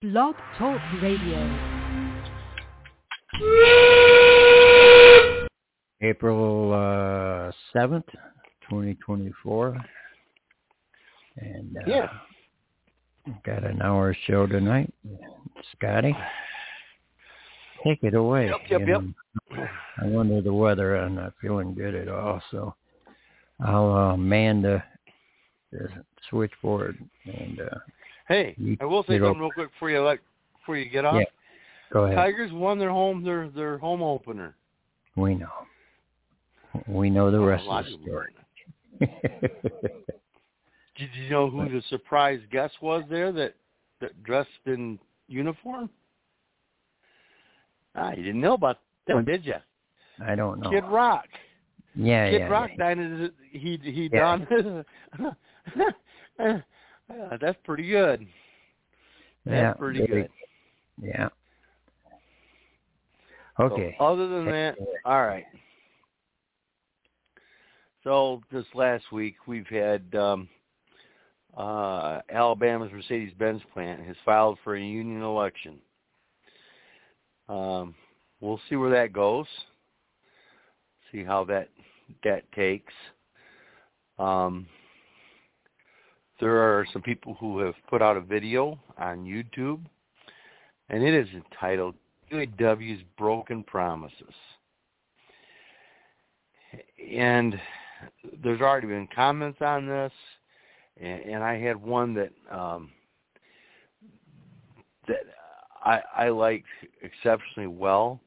Blog Talk Radio. April 7th, 2024. And got an hour show tonight. Scotty, take it away. Yep. I'm under the weather. I'm not feeling good at all, so I'll man the switchboard. And hey, I will say something real quick before you get off. Yeah, go ahead. Tigers won their home opener. We know. We know the rest of the story. Did you know who the surprise guest was there that dressed in uniform? You didn't know about that one, did you? I don't know. Kid Rock. Yeah, Rock dined. He done. That's pretty good. That's pretty good. Yeah. Okay. So other than that, all right. So this last week we've had Alabama's Mercedes-Benz plant has filed for a union election. We'll see where that goes. See how that takes. There are some people who have put out a video on YouTube, and it is entitled UAW's Broken Promises. And there's already been comments on this, and I had one that I liked exceptionally well.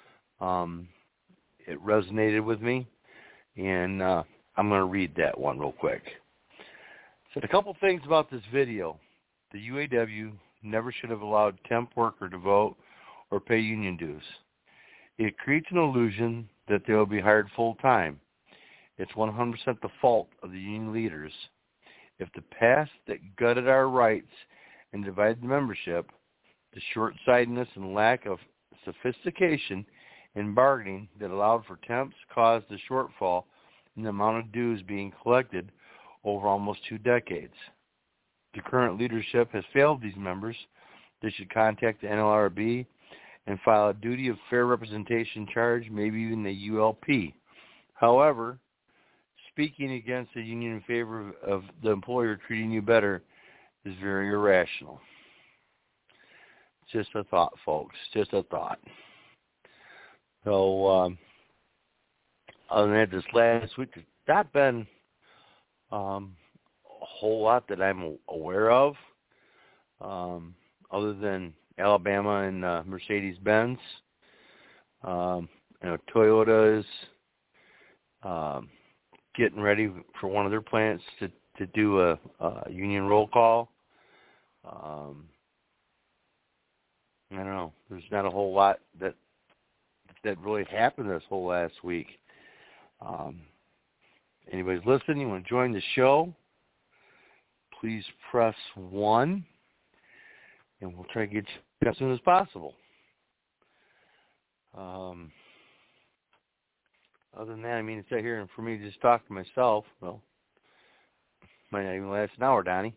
It resonated with me, and I'm going to read that one real quick. Said a couple things about this video. The UAW never should have allowed temp worker to vote or pay union dues. It creates an illusion that they will be hired full-time. It's 100% the fault of the union leaders. If the past that gutted our rights and divided the membership, the short-sightedness and lack of sophistication in bargaining that allowed for temps caused the shortfall in the amount of dues being collected over almost 2 decades. The current leadership has failed these members. They should contact the NLRB and file a duty of fair representation charge, maybe even the ULP. However, speaking against the union in favor of the employer treating you better is very irrational. Just a thought, folks. Just a thought. So, other than that, this last week, there's not been a whole lot that I'm aware of, other than Alabama and Mercedes-Benz. Toyota is getting ready for one of their plants to do a union roll call. I don't know. There's not a whole lot that really happened this whole last week. Anybody's listening, you want to join the show, please press 1, and we'll try to get you as soon as possible. Other than that, it's out here, and for me to just talk to myself, well, might not even last an hour, Donnie.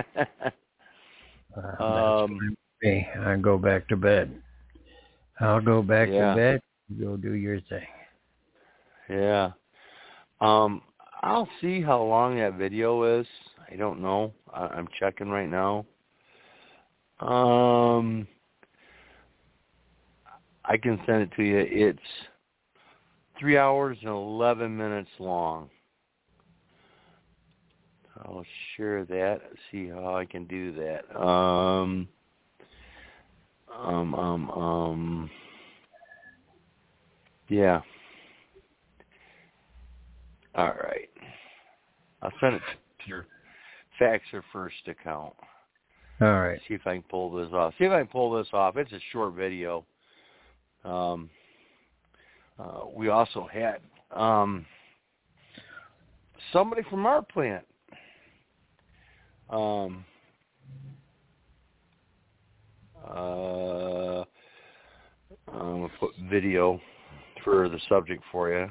I go back to bed. I'll go back to bed. Go do your thing. Yeah. I'll see how long that video is. I don't know. I'm checking right now. I can send it to you. It's 3 hours and 11 minutes long. I'll share that. See how I can do that. Yeah. All right. I'll send it to your Faxer First account. All right. See if I can pull this off. It's a short video. We also had somebody from our plant. I'm going to put video for the subject for you.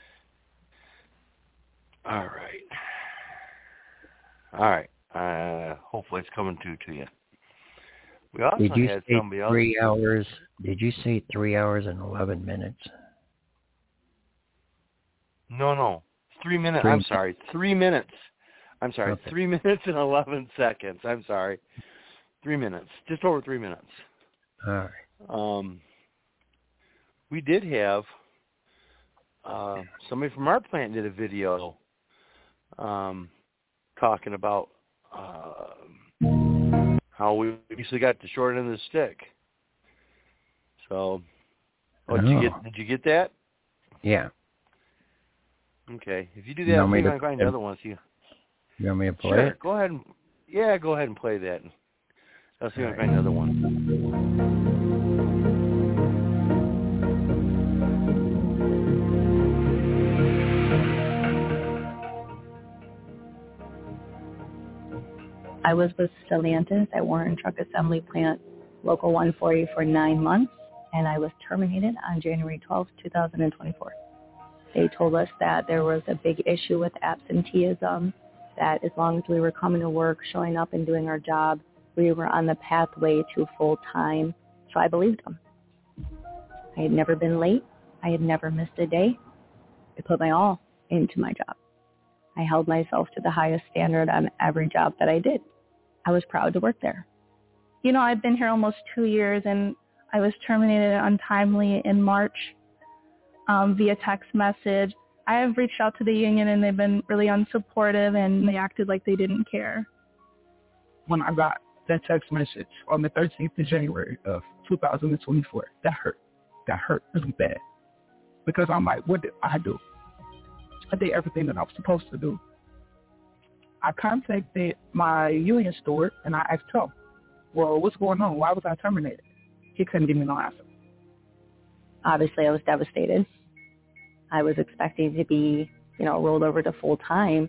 All right. hopefully it's coming to you. We also Did you had say somebody else. 3 hours? Did you say 3 hours and 11 minutes? No. 3 minutes. I'm sorry. 3 minutes. I'm sorry. Okay. 3 minutes and 11 seconds. I'm sorry. 3 minutes. Just over 3 minutes. All right. We did have somebody from our plant did a video talking about how we usually got the short end of the stick. So, did you get that? Yeah. Okay. If you do that, I'll see if I can find another one. You want me to play Sure. it? Go ahead and play that. I'll see if I can find another one. I was with Stellantis at Warren Truck Assembly Plant, Local 140, for 9 months, and I was terminated on January 12, 2024. They told us that there was a big issue with absenteeism, that as long as we were coming to work, showing up and doing our job, we were on the pathway to full-time, so I believed them. I had never been late. I had never missed a day. I put my all into my job. I held myself to the highest standard on every job that I did. I was proud to work there. You know, I've been here almost 2 years, and I was terminated untimely in March via text message. I have reached out to the union, and they've been really unsupportive, and they acted like they didn't care. When I got that text message on the 13th of January of 2024, that hurt. That hurt really bad. Because I'm like, what did I do? I did everything that I was supposed to do. I contacted my union steward, and I asked him, well, what's going on? Why was I terminated? He couldn't give me no answer. Obviously, I was devastated. I was expecting to be, rolled over to full time.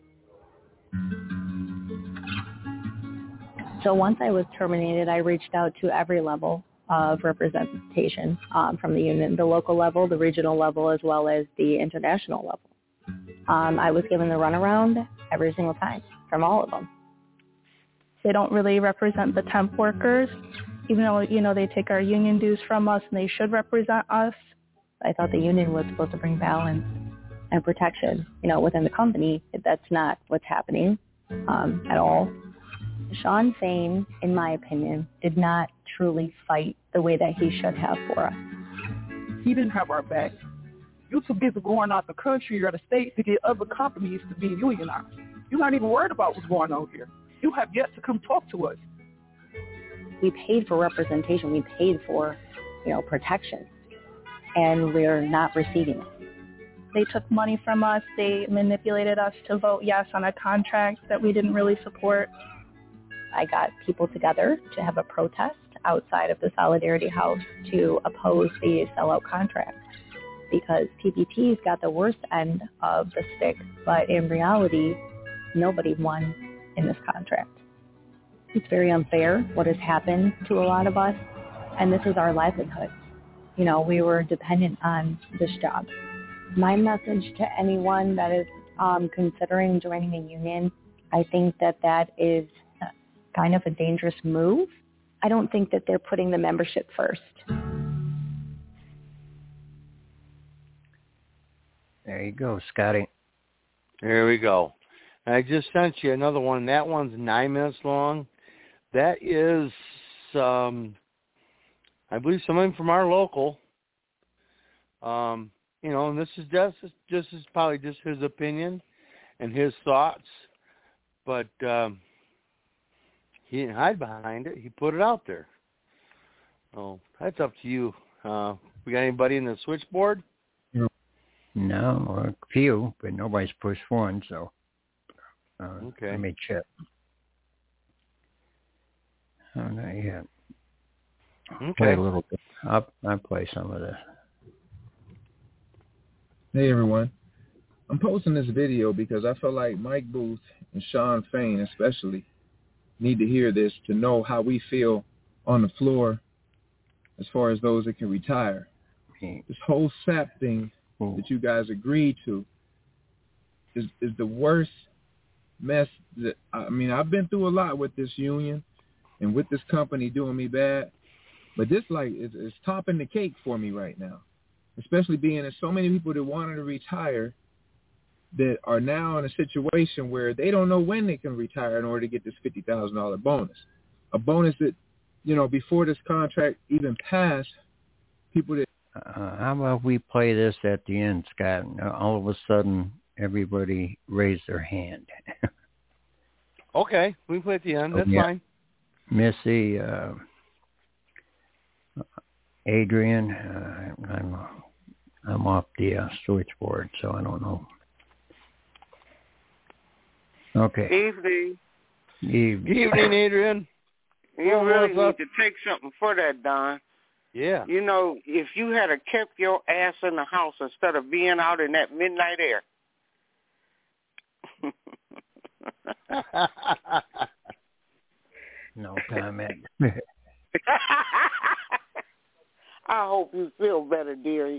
So once I was terminated, I reached out to every level of representation from the union, the local level, the regional level, as well as the international level. I was given the runaround every single time from all of them. They don't really represent the temp workers, even though, they take our union dues from us and they should represent us. I thought the union was supposed to bring balance and protection, within the company. That's not what's happening at all. Shawn Fain, in my opinion, did not truly fight the way that he should have for us. He didn't have our back. You too busy going out the country or the state to get other companies to be unionized. You're not even worried about what's going on here. You have yet to come talk to us. We paid for representation. We paid for, protection. And we're not receiving it. They took money from us. They manipulated us to vote yes on a contract that we didn't really support. I got people together to have a protest outside of the Solidarity House to oppose the sellout contract, because PPT's got the worst end of the stick, but in reality, nobody won in this contract. It's very unfair what has happened to a lot of us, and this is our livelihood. We were dependent on this job. My message to anyone that is considering joining a union, I think that is kind of a dangerous move. I don't think that they're putting the membership first. There you go, Scotty. There we go. I just sent you another one. That one's 9 minutes long. That is, I believe, someone from our local. And this is just probably just his opinion and his thoughts, but he didn't hide behind it. He put it out there. Oh, that's up to you. We got anybody in the switchboard? No, a few, but nobody's pushed one, so okay. Let me check. Oh, not yet. Okay. Play a little bit. I'll play some of this. Hey, everyone. I'm posting this video because I feel like Mike Booth and Shawn Fain especially need to hear this to know how we feel on the floor as far as those that can retire. This whole SAP thing that you guys agreed to is the worst mess that, I mean, I've been through a lot with this union and with this company doing me bad, but this like is topping the cake for me right now, especially being there's so many people that wanted to retire that are now in a situation where they don't know when they can retire in order to get this $50,000 bonus, a bonus that, you know, before this contract even passed, people that. How about we play this at the end, Scott? All of a sudden, everybody raised their hand. Okay, we can play at the end. That's fine. Missy, Adrian, I'm off the switchboard, so I don't know. Okay. Evening, Adrian. You really need to take something for that, Don. Yeah. You know, if you had kept your ass in the house instead of being out in that midnight air. No comment. I hope you feel better, dearie.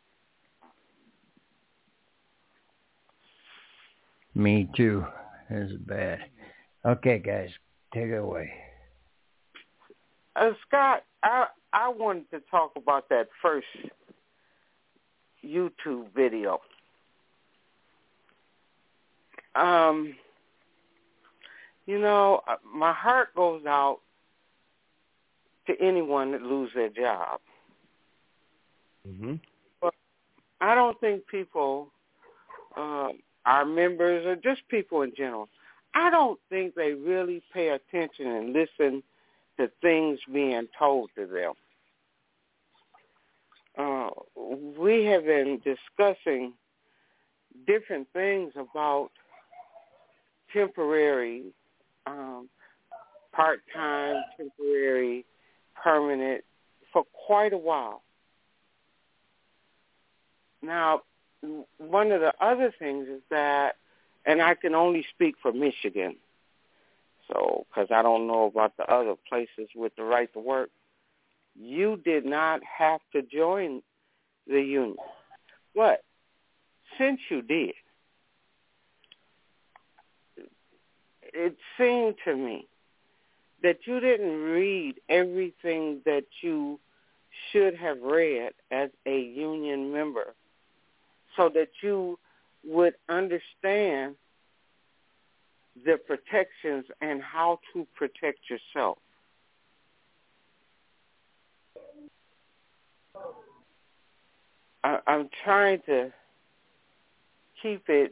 Me too. This is bad. Okay, guys, take it away. Scott, I wanted to talk about that first YouTube video. You know, my heart goes out to anyone that loses their job. Mm-hmm. But I don't think people, our members or just people in general, I don't think they really pay attention and listen to things being told to them. We have been discussing different things about temporary, part-time, temporary, permanent for quite a while. Now, one of the other things is that, and I can only speak for Michigan, so because I don't know about the other places with the right to work, you did not have to join the union. But since you did, it seemed to me that you didn't read everything that you should have read as a union member so that you would understand the protections and how to protect yourself. I'm trying to keep it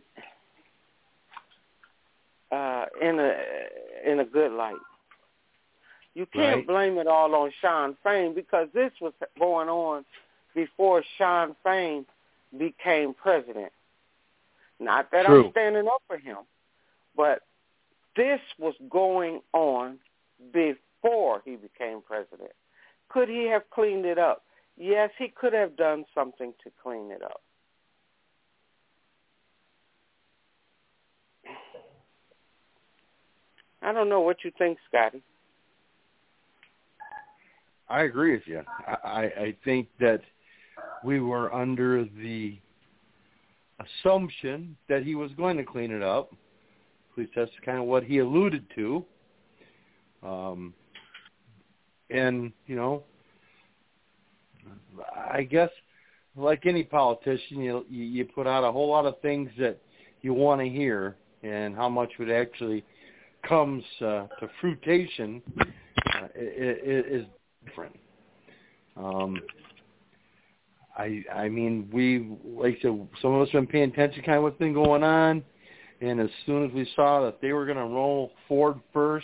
in a good light. You can't blame it all on Shawn Fain because this was going on before Shawn Fain became president. Not that I'm standing up for him, but this was going on before he became president. Could he have cleaned it up? Yes, he could have done something to clean it up. I don't know what you think, Scotty. I agree with you. I think that we were under the assumption that he was going to clean it up. At least that's kind of what he alluded to. And, you know, I guess like any politician, you put out a whole lot of things that you want to hear, and how much it actually comes to fruition is different. I mean, we, like I said, some of us have been paying attention kind of what's been going on, and as soon as we saw that they were going to roll Ford first,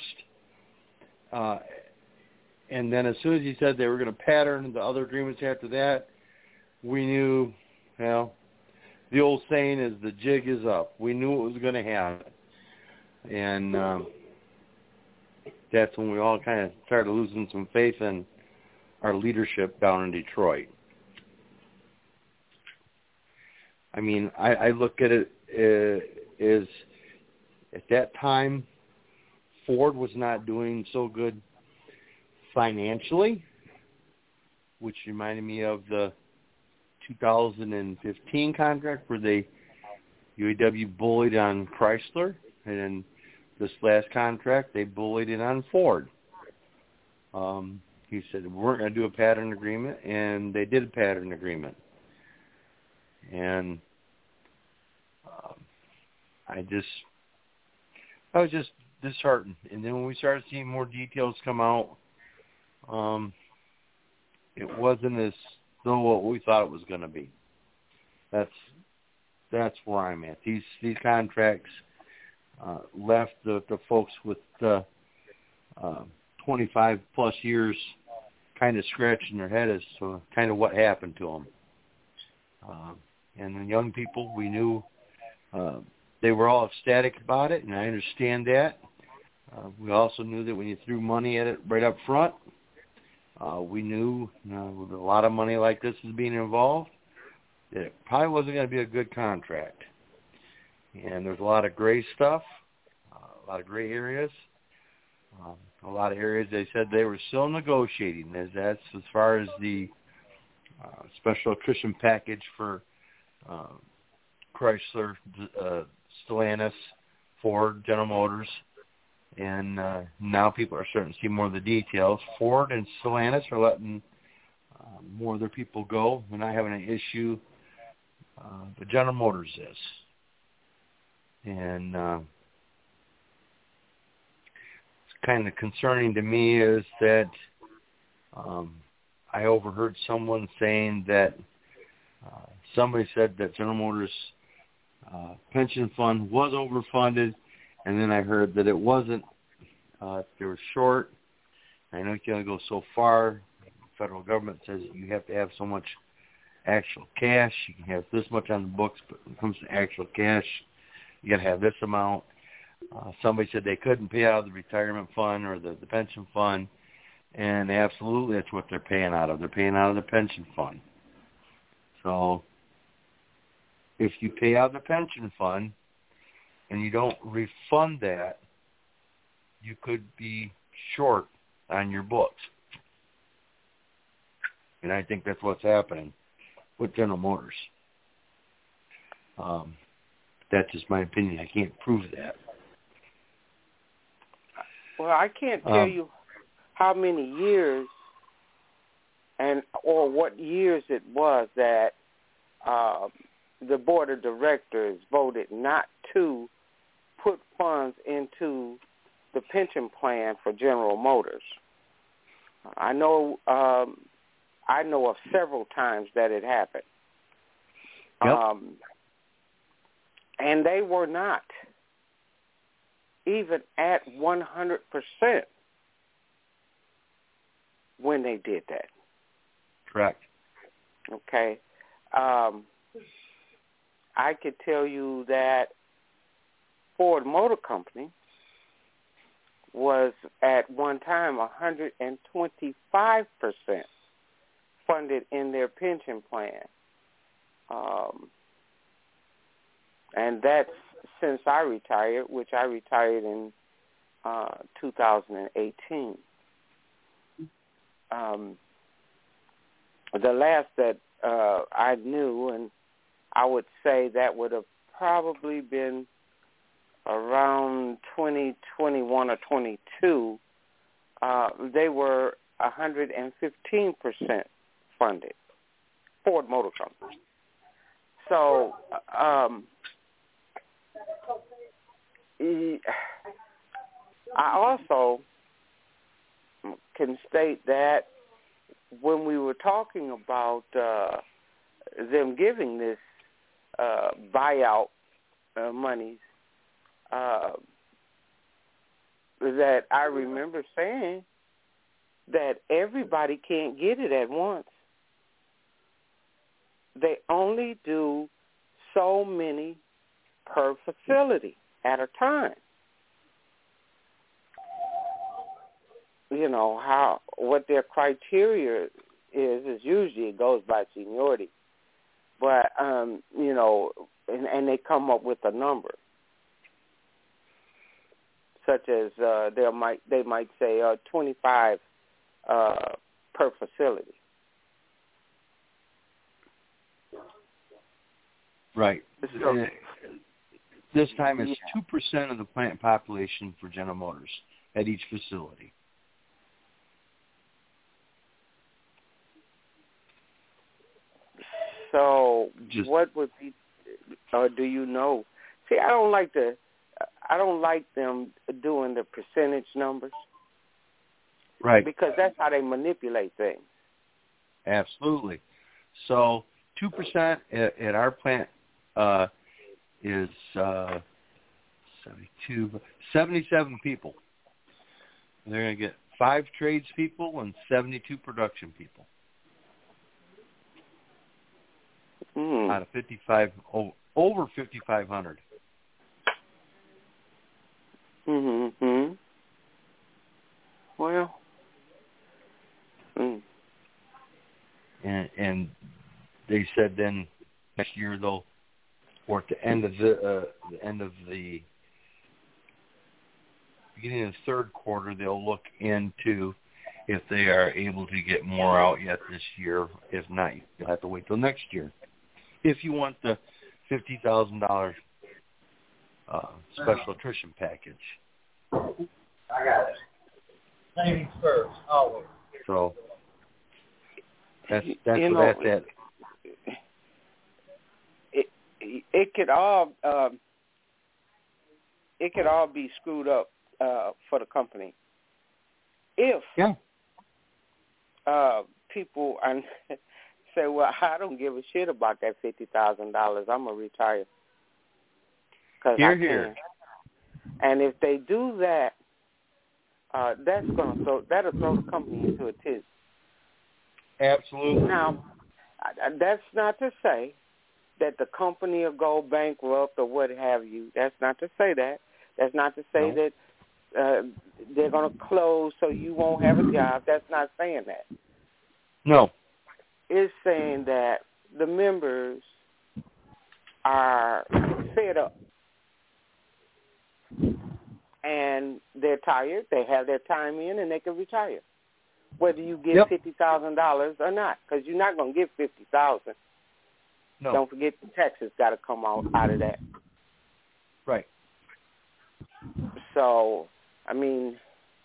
and then as soon as he said they were going to pattern the other agreements after that, we knew, well, the old saying is the jig is up. We knew it was going to happen. And that's when we all kind of started losing some faith in our leadership down in Detroit. I mean, I look at it as at that time, Ford was not doing so good financially, which reminded me of the 2015 contract where UAW bullied on Chrysler. And this last contract, they bullied it on Ford. He said, we're going to do a pattern agreement, and they did a pattern agreement. And I was just disheartened. And then when we started seeing more details come out, it wasn't as though what we thought it was going to be. That's where I'm at. These contracts left the folks with 25 plus years kind of scratching their head as to kind of what happened to them. And the young people, we knew they were all ecstatic about it, and I understand that. We also knew that when you threw money at it right up front, we knew with a lot of money like this is being involved, that it probably wasn't going to be a good contract. And there's a lot of gray stuff, a lot of gray areas, a lot of areas they said they were still negotiating. That's as far as the special cushion package for Chrysler, Stellantis, Ford, General Motors. And now people are starting to see more of the details. Ford and Stellantis are letting more of their people go. We're not having an issue, but General Motors is. And it's kind of concerning to me is that I overheard someone saying that somebody said that General Motors pension fund was overfunded, and then I heard that it wasn't. They were short. I know you can only go so far. The federal government says you have to have so much actual cash. You can have this much on the books, but when it comes to actual cash, you got to have this amount. Somebody said they couldn't pay out of the retirement fund or the pension fund, and absolutely that's what they're paying out of. They're paying out of the pension fund. So if you pay out of the pension fund and you don't refund that, you could be short on your books. And I think that's what's happening with General Motors. That's just my opinion. I can't prove that. Well, I can't tell you how many years or what years it was that the board of directors voted not to put funds into the pension plan for General Motors. I know of several times that it happened. Yep. And they were not even at 100% when they did that. Correct. Okay. I could tell you that Ford Motor Company was at one time 125% funded in their pension plan. And that's since I retired, which I retired in 2018. The last that I knew, and I would say that would have probably been around 2021 or 22, they were 115% funded, Ford Motor Company. So I also can state that when we were talking about them giving this buyout monies, that I remember saying that everybody can't get it at once. They only do so many per facility at a time. You know, what their criteria is usually it goes by seniority. But, you know, and they come up with a number. Such as they might say 25 per facility. Right. This time it's 2% of the plant population for General Motors at each facility. So what would be, or do you know? See, I don't like them doing the percentage numbers. Right. Because that's how they manipulate things. Absolutely. So 2% at our plant is 77 people. They're going to get 5 tradespeople and 72 production people. Out of 55, over 5,500. Mm-hmm. Well. And they said then next year they'll, or at the end of the beginning of the third quarter, they'll look into if they are able to get more out yet this year. If not, you'll have to wait till next year. If you want the $50,000 special attrition package. I got it. Savings first, always. So that's where that's at. It could all be screwed up for the company if people say, "Well, I don't give a shit about that $50,000. I'm gonna retire because I can." And if they do that, that'll throw the company into a tizzy. Absolutely. Now, that's not to say that the company will go bankrupt or what have you. That's not to say that. That's not to say that they're going to close so you won't have a job. That's not saying that. No. It's saying that the members are fed up. And they're tired. They have their time in, and they can retire, whether you get $50,000 or not, because you're not going to get $50,000. No. Don't forget the taxes got to come out of that. Right. So, I mean,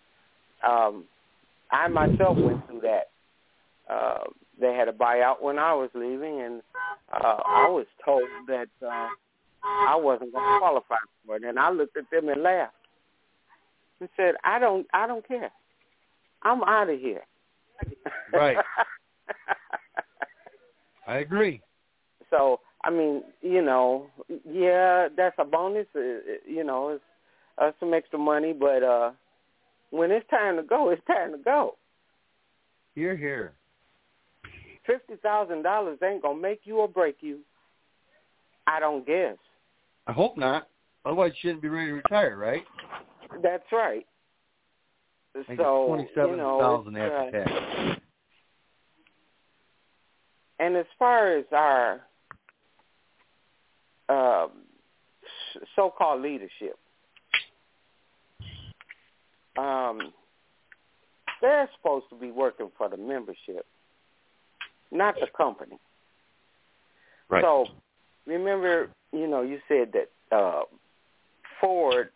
I myself went through that. They had a buyout when I was leaving, and I was told that I wasn't going to qualify for it, and I looked at them and laughed. And said, I don't care. I'm out of here. Right. I agree. So, I mean, that's a bonus. It's some extra money, but when it's time to go, it's time to go. Hear, hear. $50,000 ain't gonna make you or break you. I don't guess. I hope not. Otherwise, you shouldn't be ready to retire, right? That's right. So, $27,000 after tax. And as far as our so-called leadership, they're supposed to be working for the membership, not the company. Right. So, remember, you said that Ford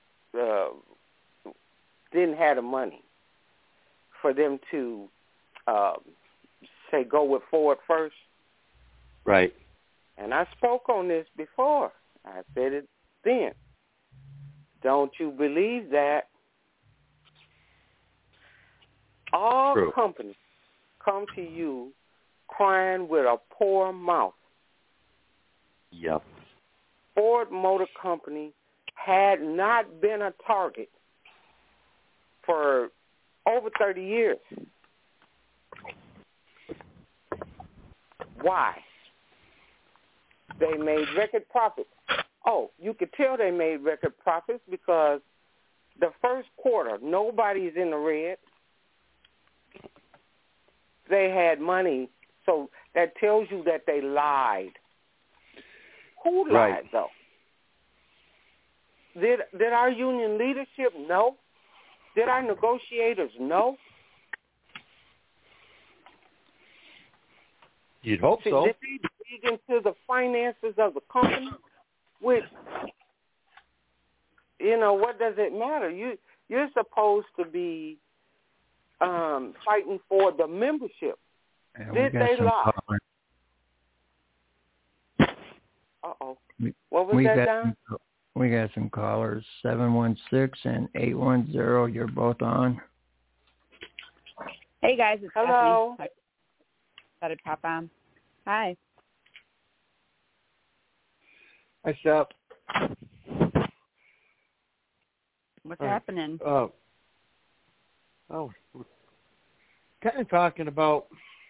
didn't have the money for them to say go with Ford first. Right. And I spoke on this before. I said it then. Don't you believe that all companies come to you crying with a poor mouth? Yep. Ford Motor Company had not been a target for over 30 years. Why? They made record profits. Oh, you could tell they made record profits because the first quarter, nobody's in the red. They had money, so that tells you that they lied. Who lied, though? Did our union leadership know? Did our negotiators know? You'd hope so. Did they dig into the finances of the company? Which what does it matter? You're supposed to be fighting for the membership. Did they lie? Uh-oh. What was that, Don? We got some callers, 716 and 810. You're both on. Hey, guys. It's Hello. Stephanie. Thought I'd pop on. Hi. Hi, Steph. What's happening? We're kind of talking about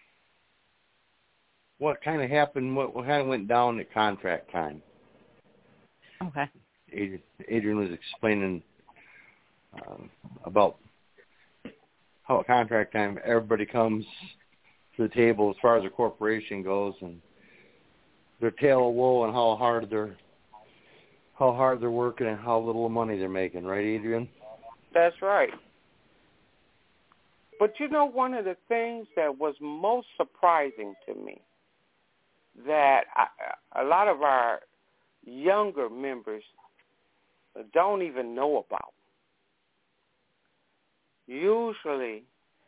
what kind of happened, what kind of went down at contract time. Okay. Adrian was explaining about how at contract time everybody comes to the table as far as the corporation goes, and their tale of woe and how hard they're working and how little money they're making, right, Adrian? That's right. But one of the things that was most surprising to me that a lot of our younger members don't even know about. Usually,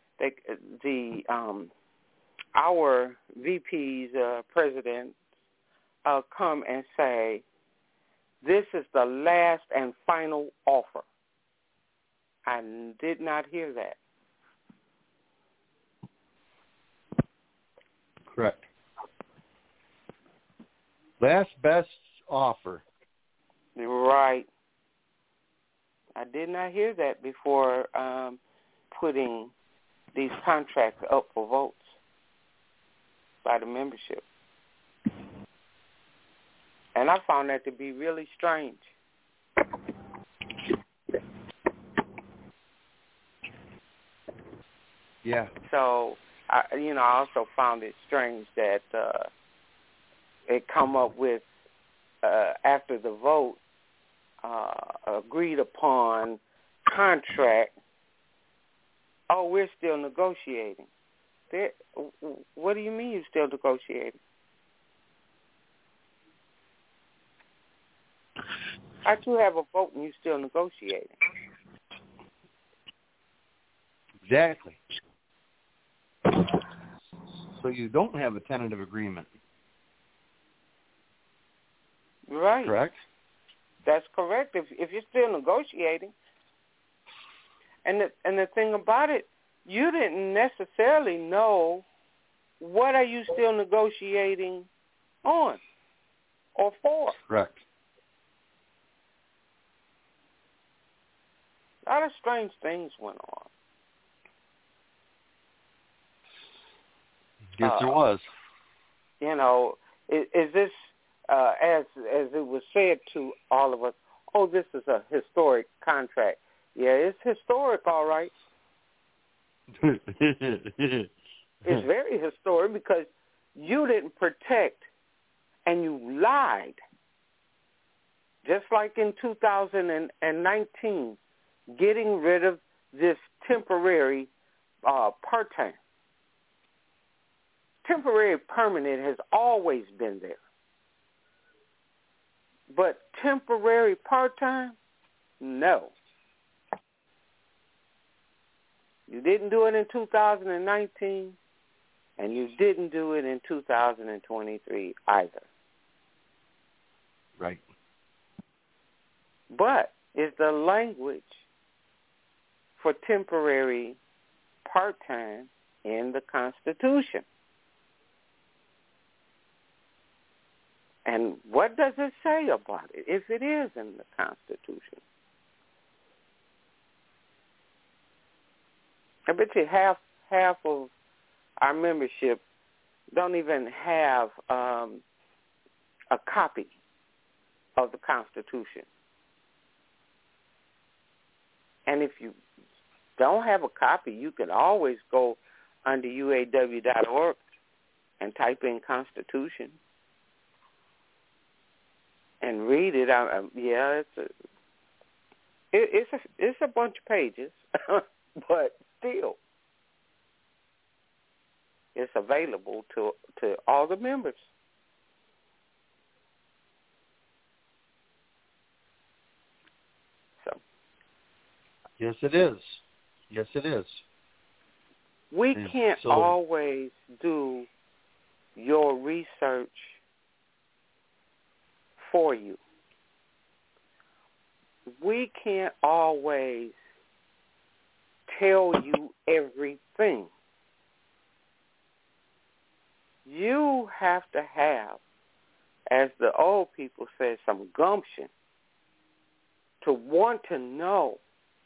our VPs, presidents, come and say, "This is the last and final offer." I did not hear that. Correct. Last best offer. Right. I did not hear that before putting these contracts up for votes by the membership. And I found that to be really strange. Yeah. So, I also found it strange that it come up with, after the vote, agreed upon contract, we're still negotiating. What do you mean you're still negotiating? How'd you have a vote and you're still negotiating? Exactly. So you don't have a tentative agreement. Right. Correct? That's correct. If you're still negotiating, and the thing about it, you didn't necessarily know what are you still negotiating on or for. Correct. A lot of strange things went on. Yes, there was. Is this, as it was said to all of us, this is a historic contract. Yeah, it's historic, all right. It's very historic because you didn't protect and you lied. Just like in 2019, getting rid of this temporary part-time. Temporary permanent has always been there. But temporary part-time, no. You didn't do it in 2019, and you didn't do it in 2023 either. Right. But is the language for temporary part-time in the Constitution? And what does it say about it if it is in the Constitution? I bet you half of our membership don't even have a copy of the Constitution. And if you don't have a copy, you can always go under uaw.org and type in Constitution and read it. It's a bunch of pages, but still, it's available to all the members. Yes, it is. Yes, it is. We can't always do your research for you. We can't always tell you everything. You have to have, as the old people say, some gumption to want to know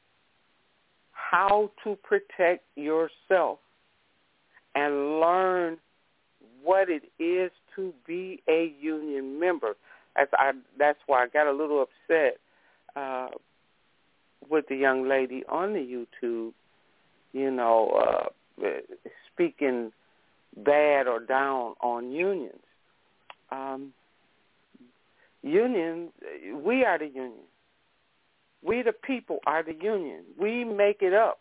how to protect yourself and learn what it is to be a union member. That's why I got a little upset with the young lady on the YouTube, speaking bad or down on unions. Unions, we are the union. We the people are the union. We make it up.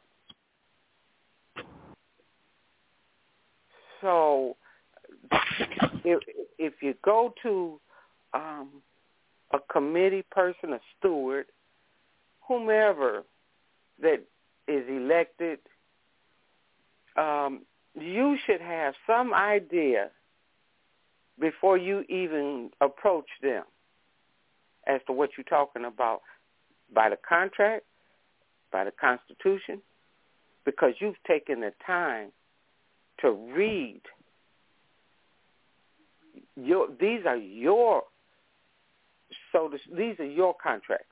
So if you go to a committee person, a steward, whomever that is elected, you should have some idea before you even approach them as to what you're talking about, by the contract, by the Constitution, because you've taken the time to read. These are your contracts.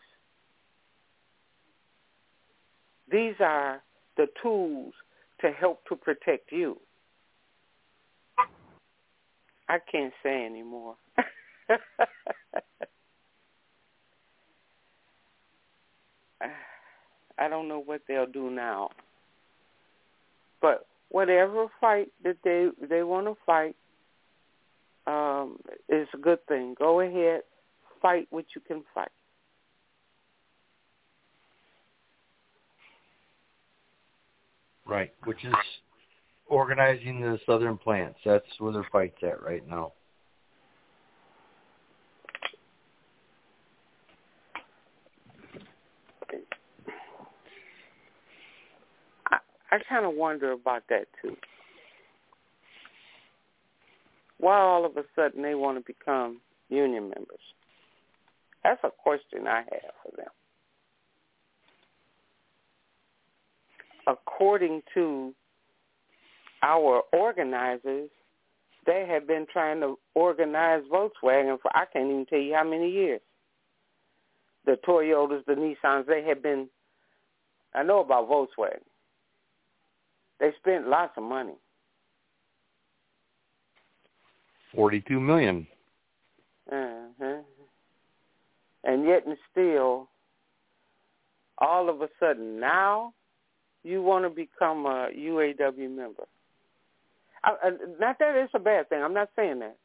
These are the tools to help to protect you. I can't say anymore. I don't know what they'll do now. But whatever fight that they want to fight is a good thing. Go ahead, fight what you can fight. Right, which is organizing the southern plants. That's where their fight's at right now. I kind of wonder about that, too. Why all of a sudden they want to become union members? That's a question I have for them. According to our organizers, they have been trying to organize Volkswagen for I can't even tell you how many years. The Toyotas, the Nissans, they have been, I know about Volkswagen. They spent lots of money. $42 million. Uh-huh. And yet and still, all of a sudden now, you want to become a UAW member. Not that it's a bad thing. I'm not saying that.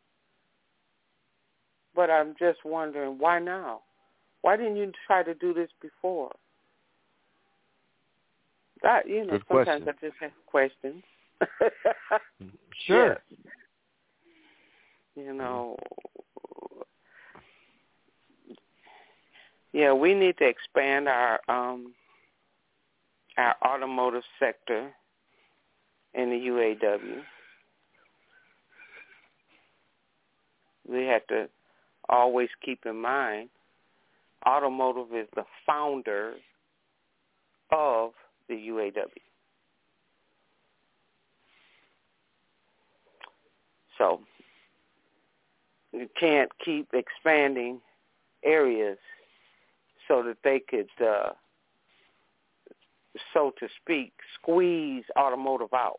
But I'm just wondering, why now? Why didn't you try to do this before? Good sometimes question. I just have questions. Sure. Yes. We need to expand our automotive sector in the UAW. We have to always keep in mind, automotive is the founder of the UAW. So you can't keep expanding areas so that they could, so to speak, squeeze automotive out.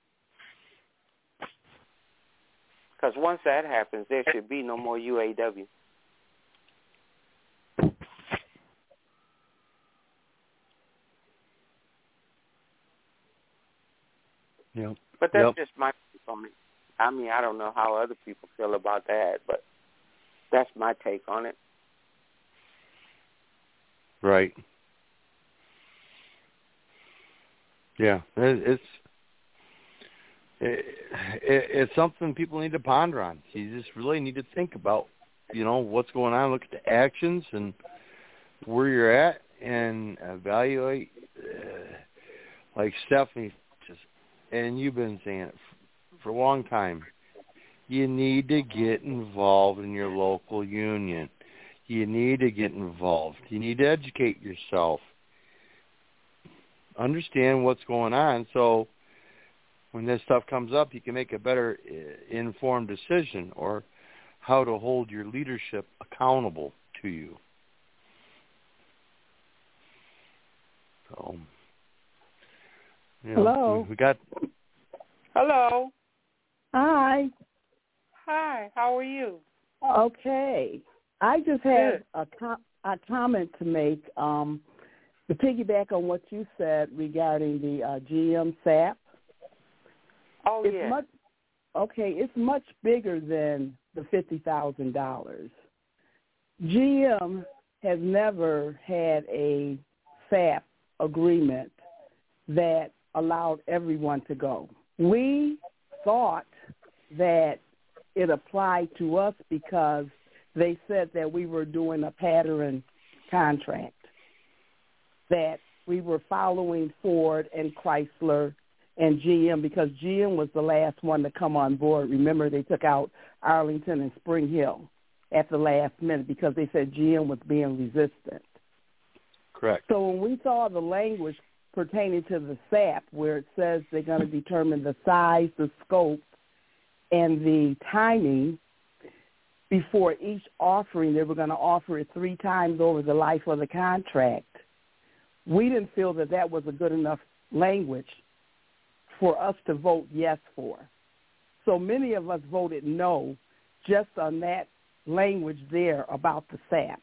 Because once that happens, there should be no more UAW. Yep. But that's just my take on it. I mean, I don't know how other people feel about that, but that's my take on it. Right. Yeah, it's something people need to ponder on. You just really need to think about, what's going on. Look at the actions and where you're at, and evaluate, like Stephanie, and you've been saying it for a long time, you need to get involved in your local union. You need to get involved. You need to educate yourself. Understand what's going on so when this stuff comes up, you can make a better informed decision or how to hold your leadership accountable to you. So, hello. We got. Hello. Hi. Hi. How are you? Okay. I just had a comment to make to piggyback on what you said regarding the GM SAP. Oh, yeah. It's much bigger than the $50,000. GM has never had a SAP agreement that allowed everyone to go. We thought that it applied to us because they said that we were doing a pattern contract, that we were following Ford and Chrysler and GM because GM was the last one to come on board. Remember, they took out Arlington and Spring Hill at the last minute because they said GM was being resistant. Correct. So when we saw the language pertaining to the SAP where it says they're going to determine the size, the scope, and the timing before each offering, they were going to offer it 3 times over the life of the contract. We didn't feel that that was a good enough language for us to vote yes for. So many of us voted no just on that language there about the SAP.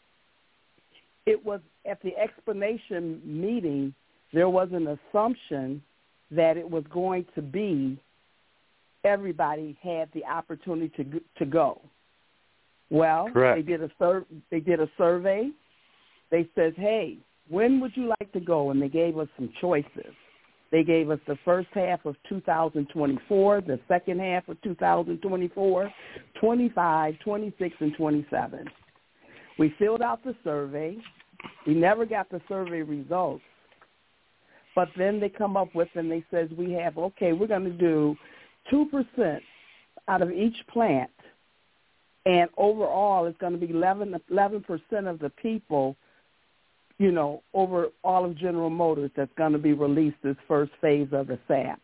It was at the explanation meeting, there was an assumption that it was going to be everybody had the opportunity to go. Well, correct. They did a survey. They said, hey, when would you like to go? And they gave us some choices. They gave us the first half of 2024, the second half of 2024, 25, 26, and 27. We filled out the survey. We never got the survey results. But then they come up with, and they says we have, okay, we're going to do 2% out of each plant. And overall, it's going to be 11% of the people, over all of General Motors that's going to be released this first phase of the SAP.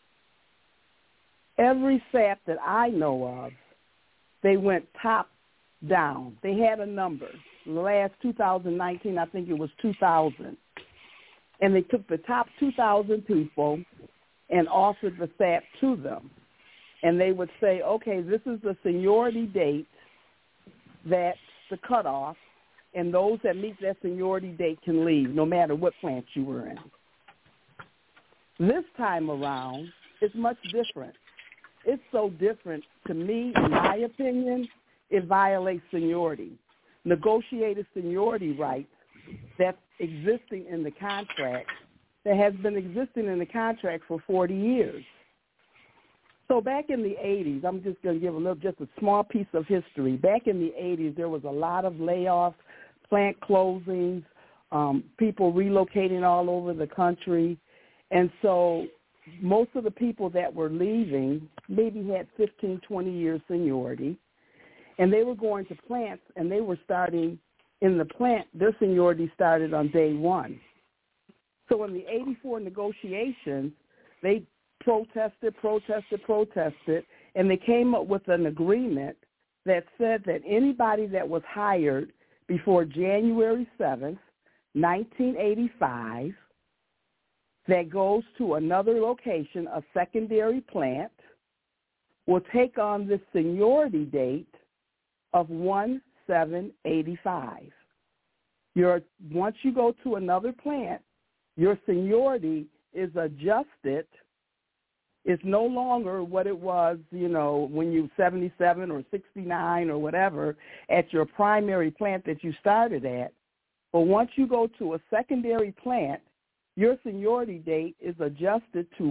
Every SAP that I know of, they went top down. They had a number. In the last 2019, I think it was 2,000. And they took the top 2,000 people and offered the SAP to them. And they would say, okay, this is the seniority date, that's the cutoff, and those that meet that seniority date can leave, no matter what plant you were in. This time around, it's much different. It's so different. To me, in my opinion, it violates seniority. Negotiated seniority rights that's existing in the contract, that has been existing in the contract for 40 years. So back in the 80s, I'm just going to give just a small piece of history. Back in the 80s, there was a lot of layoffs, plant closings, people relocating all over the country. And so most of the people that were leaving maybe had 15, 20 years seniority. And they were going to plants, and they were starting in the plant. Their seniority started on day one. So in the 84 negotiations, they protested, and they came up with an agreement that said that anybody that was hired before January 7th, 1985, that goes to another location, a secondary plant, will take on the seniority date of 1/7/85. Once you go to another plant, your seniority is adjusted. It's no longer what it was, when you 77 or 69 or whatever at your primary plant that you started at. But once you go to a secondary plant, your seniority date is adjusted to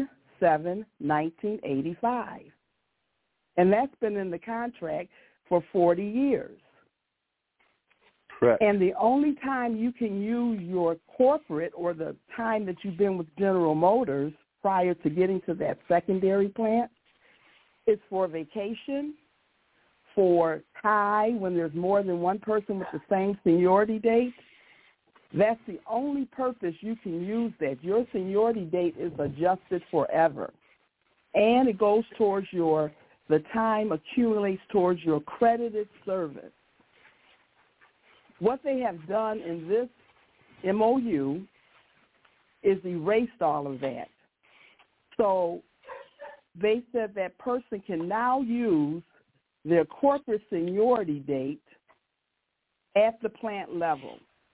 1/7/1985. And that's been in the contract for 40 years. Correct. And the only time you can use your corporate or the time that you've been with General Motors prior to getting to that secondary plant is for vacation, for tie when there's more than one person with the same seniority date. That's the only purpose you can use that. Your seniority date is adjusted forever. And it goes towards the time accumulates towards your credited service. What they have done in this MOU is erased all of that. So they said that person can now use their corporate seniority date at the plant level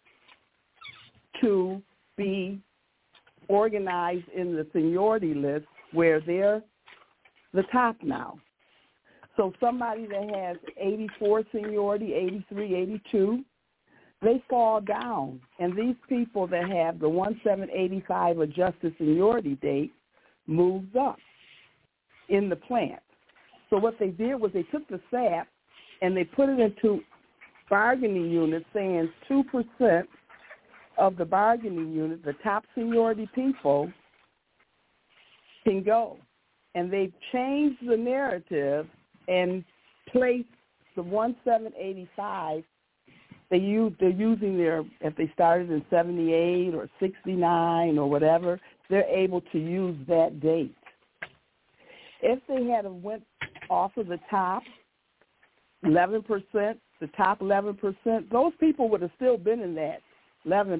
to be organized in the seniority list where they're the top now. So somebody that has 84 seniority, 83, 82, they fall down. And these people that have the 1785 adjusted seniority date moves up in the plant. So what they did was they took the SAP and they put it into bargaining units saying 2% of the bargaining unit, the top seniority people, can go. And they've changed the narrative and placed the 1785. They're using if they started in 78 or 69 or whatever, they're able to use that date. If they had went off of the top 11%, the top 11%, those people would have still been in that 11%.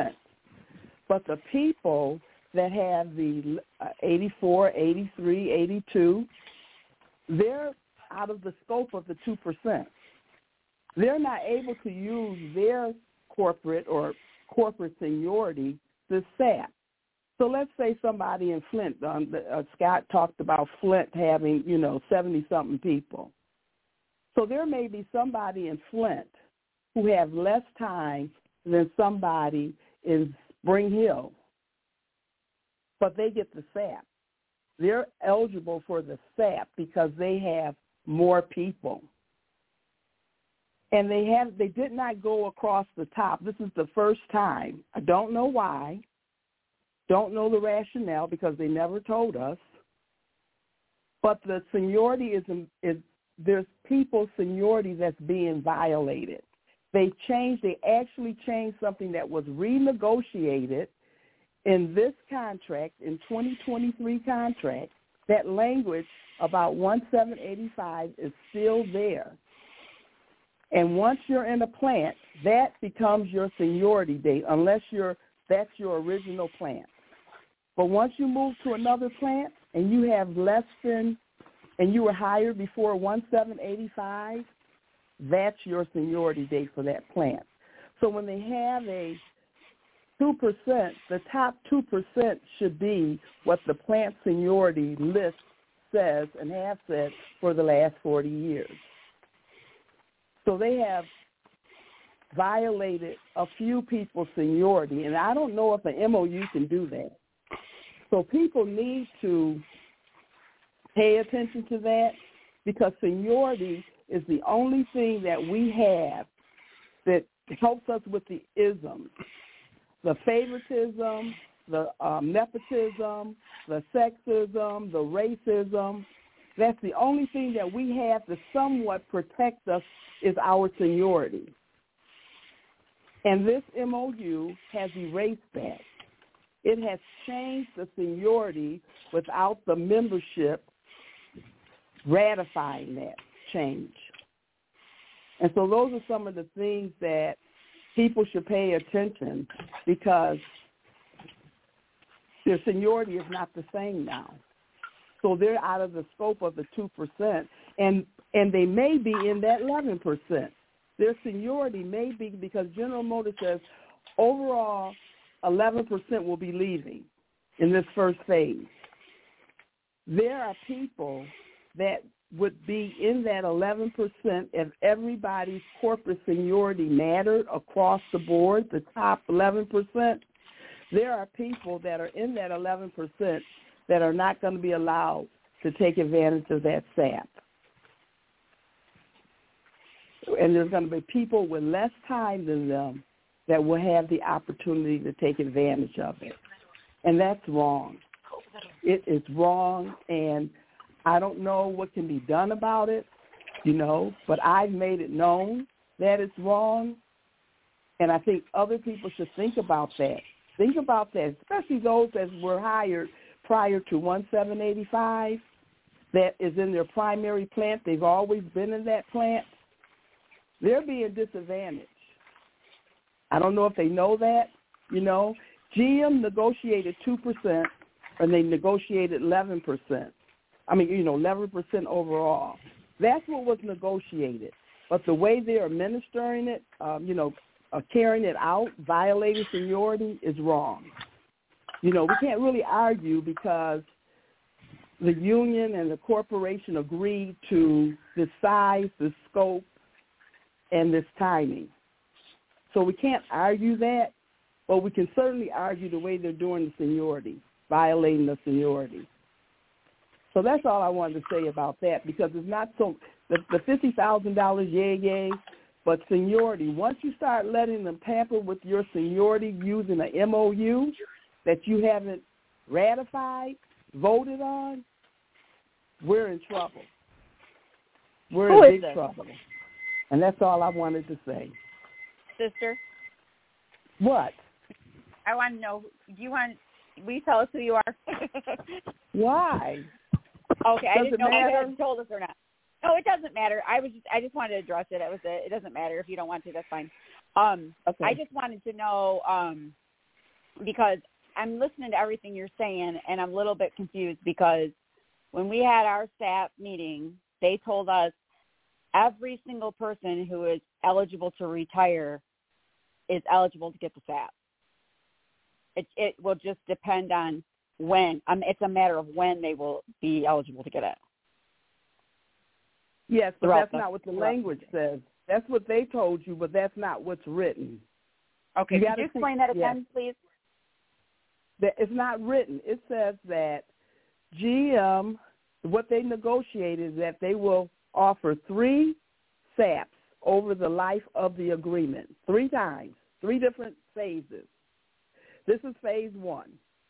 But the people that have the 84, 83, 82, they're out of the scope of the 2%. They're not able to use their corporate seniority, the SAP. So let's say somebody in Flint, Scott talked about Flint having, 70-something people. So there may be somebody in Flint who have less time than somebody in Spring Hill, but they get the SAP. They're eligible for the SAP because they have more people. And they did not go across the top. This is the first time. I don't know why. Don't know the rationale because they never told us. But the seniority there's people's seniority that's being violated. They actually changed something that was renegotiated in this contract, in 2023 contract. That language about 1785 is still there. And once you're in a plant, that becomes your seniority date, unless that's your original plant. But once you move to another plant and you have and you were hired before 1785, that's your seniority date for that plant. So when they have a 2%, the top 2% should be what the plant seniority list says and have said for the last 40 years. So they have violated a few people's seniority, and I don't know if an MOU can do that. So people need to pay attention to that because seniority is the only thing that we have that helps us with the isms, the favoritism, the nepotism, the sexism, the racism. That's the only thing that we have to somewhat protect us is our seniority. And this MOU has erased that. It has changed the seniority without the membership ratifying that change. And so those are some of the things that people should pay attention because their seniority is not the same now. So they're out of the scope of the 2%, and they may be in that 11%. Their seniority may be because General Motors says overall 11% will be leaving in this first phase. There are people that would be in that 11% if everybody's corporate seniority mattered across the board, the top 11%. There are people that are in that 11% that are not going to be allowed to take advantage of that SAP. And there's going to be people with less time than them that will have the opportunity to take advantage of it. And that's wrong. It is wrong, and I don't know what can be done about it, but I've made it known that it's wrong, and I think other people should think about that. Think about that, especially those that were hired prior to 1785 that is in their primary plant. They've always been in that plant. They're being disadvantaged. I don't know if they know that. GM negotiated 2%, and they negotiated 11%. 11% overall. That's what was negotiated. But the way they're administering it, carrying it out, violating seniority is wrong. We can't really argue because the union and the corporation agreed to the size, the scope, and this timing. So we can't argue that, but we can certainly argue the way they're doing the seniority, violating the seniority. So that's all I wanted to say about that, because it's not so the $50,000, yay, but seniority. Once you start letting them tamper with your seniority using an MOU that you haven't ratified, voted on, we're in trouble. We're in big trouble. And that's all I wanted to say. Sister? What? I want to know, will you tell us who you are? Why? Okay, I didn't know if you had told us or not. No, it doesn't matter. I just wanted to address it. It doesn't matter if you don't want to. That's fine. Okay. I just wanted to know because I'm listening to everything you're saying, and I'm a little bit confused because when we had our SAP meeting, they told us every single person who is eligible to retire is eligible to get the SAP. It will just depend on when. It's a matter of when they will be eligible to get it. Yes, but that's not what the language says. That's what they told you, but that's not what's written. Okay, could you explain that again, please? It's not written. It says that GM, what they negotiated is that they will offer 3 SAPs over the life of the agreement, 3 times, 3 different phases. This is phase 1.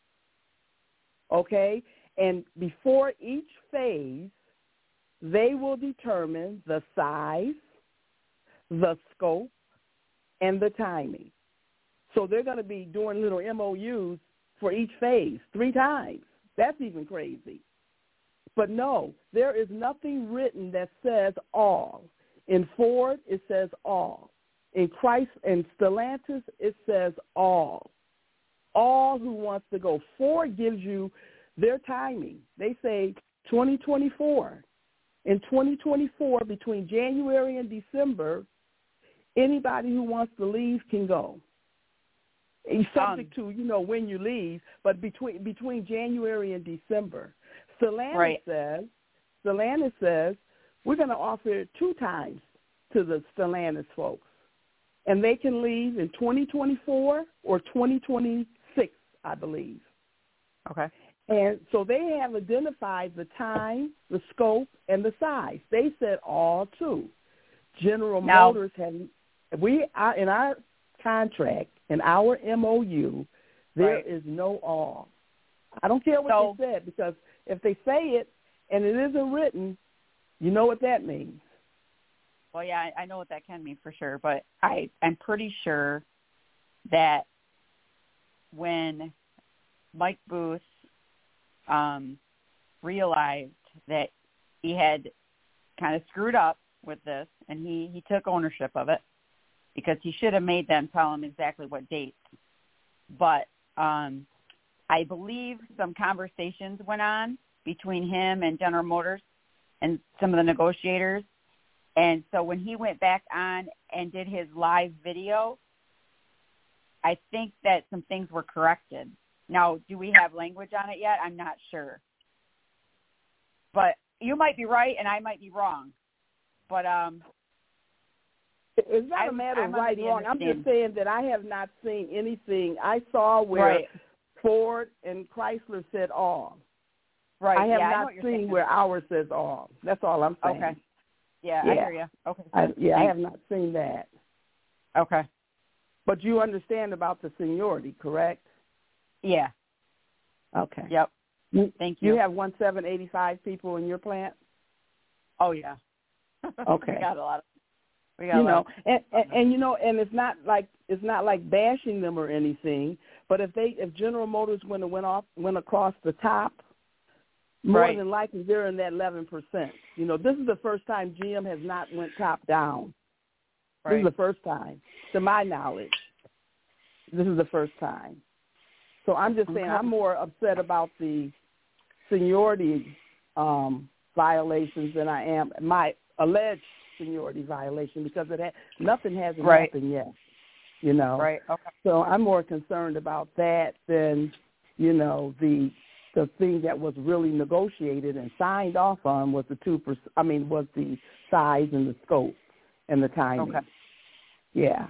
Okay? And before each phase, they will determine the size, the scope, and the timing. So they're going to be doing little MOUs for each phase 3 times. That's even crazy. But no, there is nothing written that says all. In Ford, it says all. In Christ and Stellantis, it says all. All who wants to go. Ford gives you their timing. They say 2024. In 2024, between January and December, anybody who wants to leave can go. It's subject to, when you leave, but between January and December. Stellantis says we're going to offer it 2 times to the Stellantis folks. And they can leave in 2024 or 2026, I believe. Okay. And so they have identified the time, the scope, and the size. They said all 2. General Motors in our contract, in our MOU, there is no all. I don't care what they said, because if they say it and it isn't written, you know what that means. Well, yeah, I know what that can mean for sure, but I'm pretty sure that when Mike Booth realized that he had kind of screwed up with this, and he took ownership of it, because he should have made them tell him exactly what dates. But I believe some conversations went on between him and General Motors and some of the negotiators. And so when he went back on and did his live video, I think that some things were corrected. Now, do we have language on it yet? I'm not sure. But you might be right and I might be wrong. But it's not a matter of right or wrong. I'm just saying that I have not seen anything. I saw where Ford and Chrysler said all. Right. I have not seen where ours says all. That's all I'm saying. Okay. Yeah, I hear you. Okay. I have not seen that. Okay. But you understand about the seniority, correct? Yeah. Okay. Yep. Thank you. You have 1,785 people in your plant? Oh, yeah. Okay. We got a lot. And it's not like bashing them or anything. But if General Motors went across the top, more than likely they're in that 11%. This is the first time GM has not went top down. This is the first time, to my knowledge. This is the first time. So I'm just saying I'm more upset about the seniority violations than I am my alleged seniority violation, because nothing hasn't happened yet. Right. Okay. So I'm more concerned about that than the thing that was really negotiated and signed off on was the 2%. Was the size and the scope and the timing. Okay. Yeah.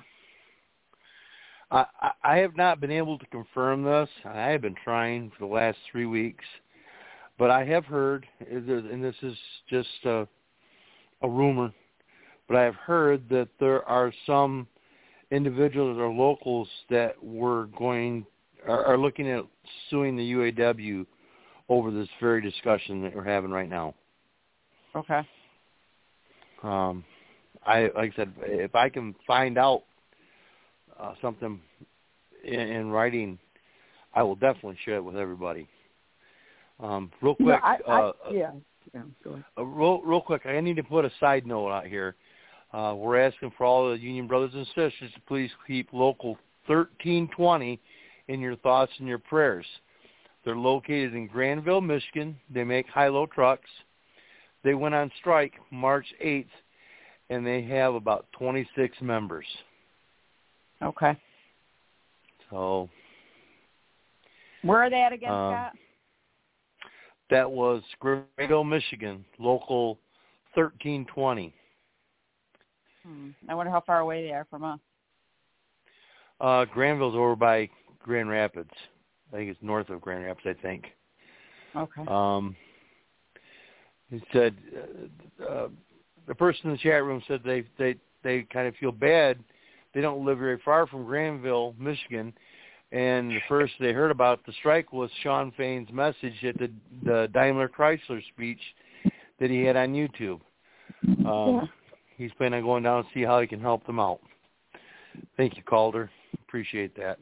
I have not been able to confirm this. I have been trying for the last 3 weeks, but I have heard, and this is just a rumor, but I have heard that there are some individuals or locals that are looking at suing the UAW over this very discussion that we're having right now. Okay. Like I said, if I can find out something in writing, I will definitely share it with everybody. Real quick. Go ahead. Real quick, I need to put a side note out here. We're asking for all the union brothers and sisters to please keep Local 1320 in your thoughts and your prayers. They're located in Granville, Michigan. They make high-low trucks. They went on strike March 8th, and they have about 26 members. Okay. So. Where are they at again, Scott? That was Granville, Michigan, Local 1320. I wonder how far away they are from us. Granville's over by Grand Rapids. I think it's north of Grand Rapids, I think. Okay. He said, the person in the chat room said they kind of feel bad. They don't live very far from Granville, Michigan, and the first they heard about the strike was Shawn Fain's message at the Daimler Chrysler speech that he had on YouTube. He's planning on going down to see how he can help them out. Thank you, Calder. Appreciate that.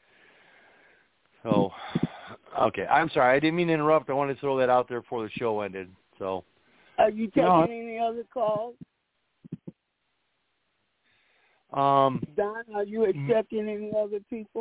So, okay. I'm sorry. I didn't mean to interrupt. I wanted to throw that out there before the show ended. So, are you taking any other calls? Don, are you accepting any other people?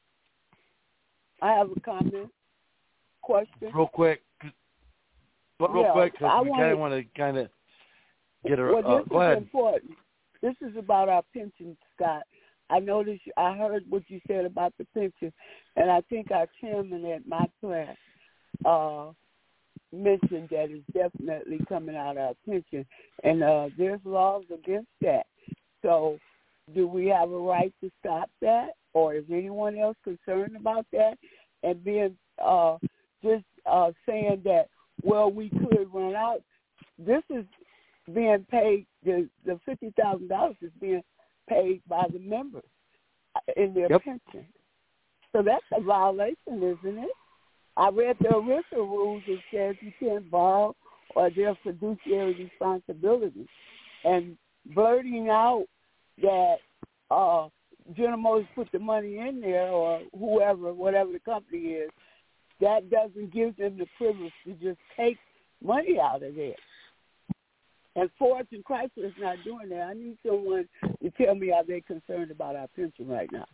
I have a comment, question. Real quick. Quick, because we kind of want to get a... Well, this go ahead. Is important. This is about our pension, Scott. I heard what you said about the pension, and I think our chairman at my plant mentioned that it's definitely coming out of our pension, and there's laws against that. So do we have a right to stop that, or is anyone else concerned about that? And being just saying that, well, we could run out. This is being paid, the $50,000 is being paid by the members in their pension. So that's a violation, isn't it? I read the ERISA rules. It says you can't borrow or there's fiduciary responsibility. And blurting out that General Motors put the money in there or whoever, whatever the company is, that doesn't give them the privilege to just take money out of there. And Ford and Chrysler is not doing that. I need someone to tell me, are they concerned about our pension right now?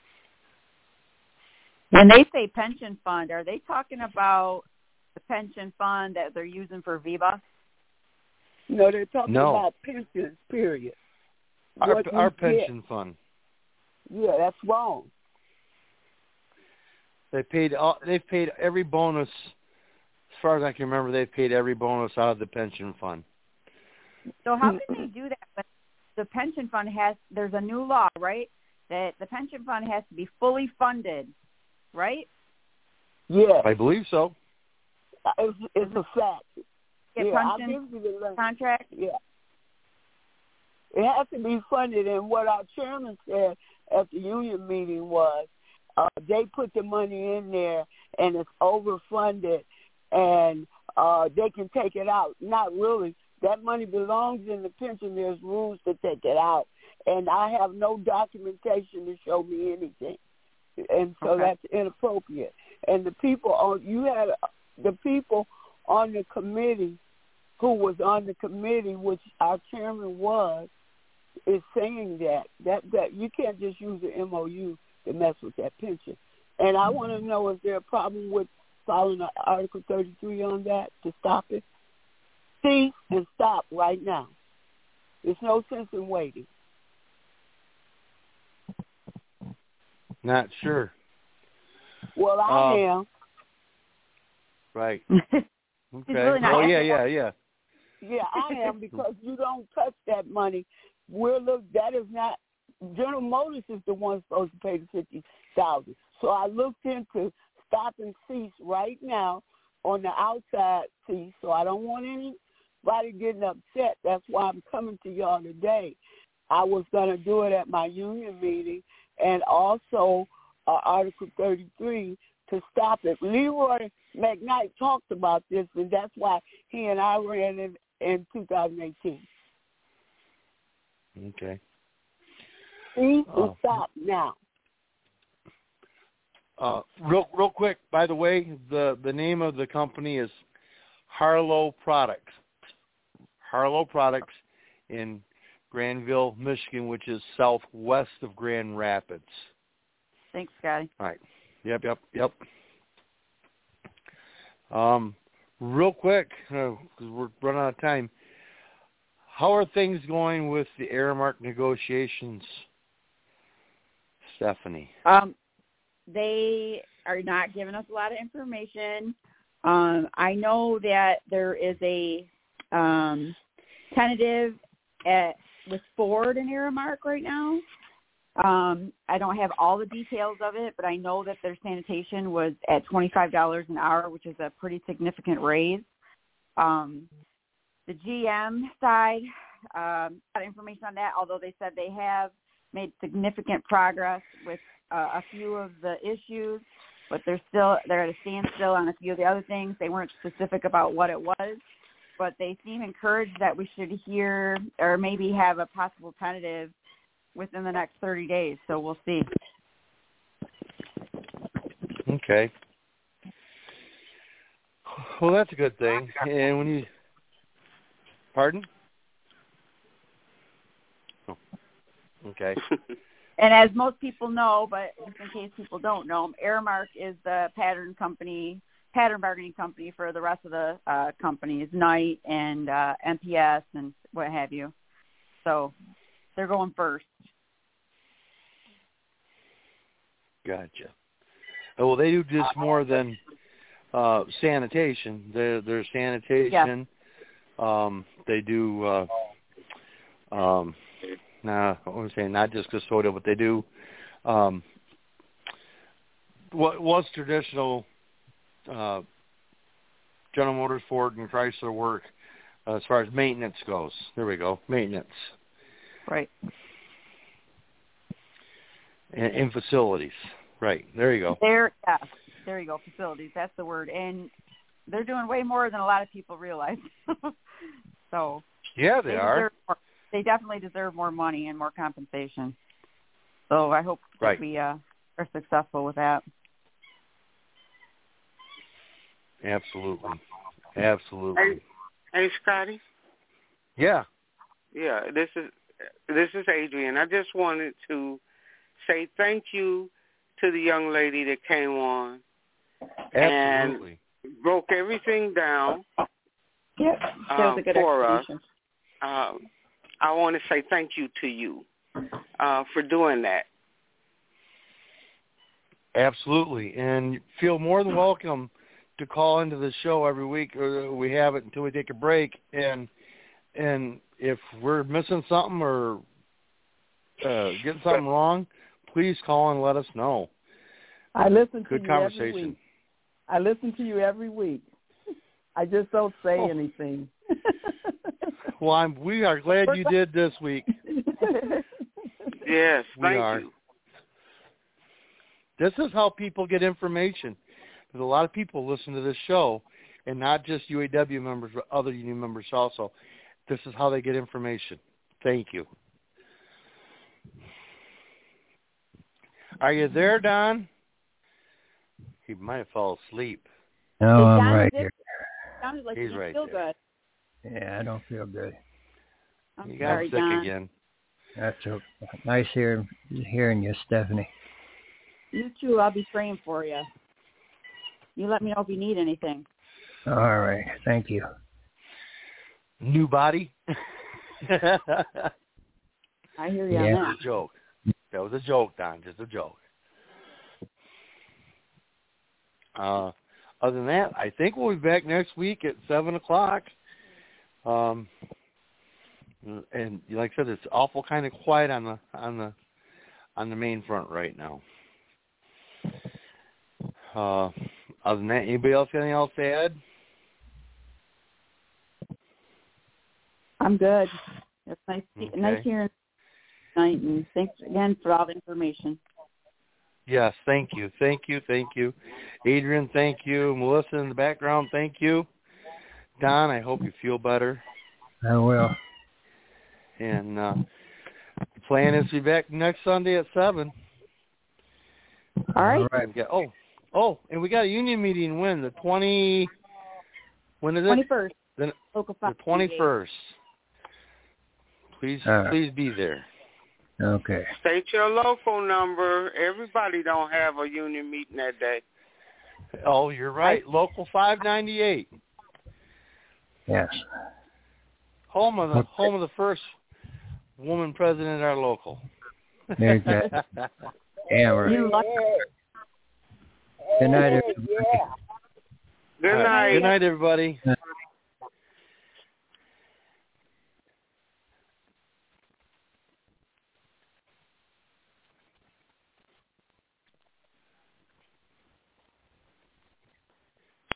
When they say pension fund, are they talking about the pension fund that they're using for VEBA? No, they're talking about pensions, period. Our pension fund. Yeah, that's wrong. They've paid every bonus, as far as I can remember, they've paid every bonus out of the pension fund. So how can they do that? But the pension fund there's a new law, right, that the pension fund has to be fully funded, right? Yeah. I believe so. It's a fact. Get pension contract? Yeah. It has to be funded. And what our chairman said at the union meeting was they put the money in there and it's overfunded and they can take it out. Not really. That money belongs in the pension. There's rules to take it out. And I have no documentation to show me anything. And so that's inappropriate. And the people the people on the committee who was on the committee, which our chairman was, is saying that you can't just use the MOU to mess with that pension. And I want to know, is there a problem with following Article 33 on that to stop it? Cease and stop right now. There's no sense in waiting. Not sure. Well, I am. Right. Okay. Really yeah. Yeah, I am, because you don't touch that money. That is not, General Motors is the one supposed to pay the $50,000. So I looked into stop and cease right now on the outside cease. So I don't want anybody getting upset. That's why I'm coming to y'all today. I was going to do it at my union meeting and also Article 33 to stop it. Leroy McKnight talked about this, and that's why he and I ran in 2018. Okay. Cease and stop now. Real quick, by the way, the name of the company is Harlow Products. Harlow Products in Granville, Michigan, which is southwest of Grand Rapids. Thanks, Scotty. All right. Yep. Real quick, because we're running out of time, how are things going with the Aramark negotiations, Stephanie? They are not giving us a lot of information. I know that there is a tentative with Ford and Aramark right now. I don't have all the details of it, but I know that their sanitation was at $25 an hour, which is a pretty significant raise. The GM side, got information on that, although they said they have made significant progress with a few of the issues, but they're at a standstill on a few of the other things. They weren't specific about what it was, but they seem encouraged that we should hear or maybe have a possible tentative within the next 30 days. So we'll see. Okay. Well, that's a good thing. And when you, pardon? Oh. Okay. And as most people know, but just in case people don't know, Aramark is the pattern bargaining company for the rest of the companies, Knight and MPS and what have you. So they're going first. Gotcha. Well, they do just more than sanitation. They're sanitation. Yeah. They do. I want to say not just custodial, but they do what was traditional General Motors, Ford, and Chrysler work as far as maintenance goes. There we go, maintenance. Right. In facilities. Right. There you go. There you go. Facilities. That's the word. And they're doing way more than a lot of people realize. So. Yeah, they are. They definitely deserve more money and more compensation. So I hope that we are successful with that. Absolutely. Hey, Scotty? Yeah. Yeah, this is Adrian. I just wanted to say thank you to the young lady that came on. Absolutely. And broke everything down. Yep. That was a good for explanation. Us. I want to say thank you to you for doing that. Absolutely. And feel more than welcome to call into the show every week, or we have it until we take a break. And if we're missing something or getting something wrong, please call and let us know. I listen to Good you conversation. every week. I listen to you every week. I just don't say anything. Well, we are glad you did this week. Yes, we are. You. This is how people get information. Because a lot of people listen to this show, and not just UAW members, but other union members also. This is how they get information. Thank you. Are you there, Don? He might have fallen asleep. No, I'm right here. Sounded like He's you right feel there. good. Yeah, I don't feel good. You got sick Don. again. That's nice hearing you, Stephanie. You too. I'll be praying for you. You let me know if you need anything. All right. Thank you. New body? I hear you on That that. was a joke. That was a joke, Don. Just a joke. Other than that, I think we'll be back next week at 7 o'clock. And like I said, it's awful kind of quiet on the main front right now. Other than that, anybody else got anything else to add? I'm good. It's nice hearing tonight, and thanks again for all the information. Yes, thank you. Adrian, thank you. Melissa in the background, thank you. Don, I hope you feel better. I will. And the plan is to be back next Sunday at 7. All right. And we got a union meeting when? The 20... When is it? 21st. The Local 21st. Please be there. Okay. State your local number. Everybody don't have a union meeting that day. Oh, you're right. Local 598. Yes. Home of the first woman president at our local. There's that. Amber. Good night, everybody. Good night. Good night, everybody.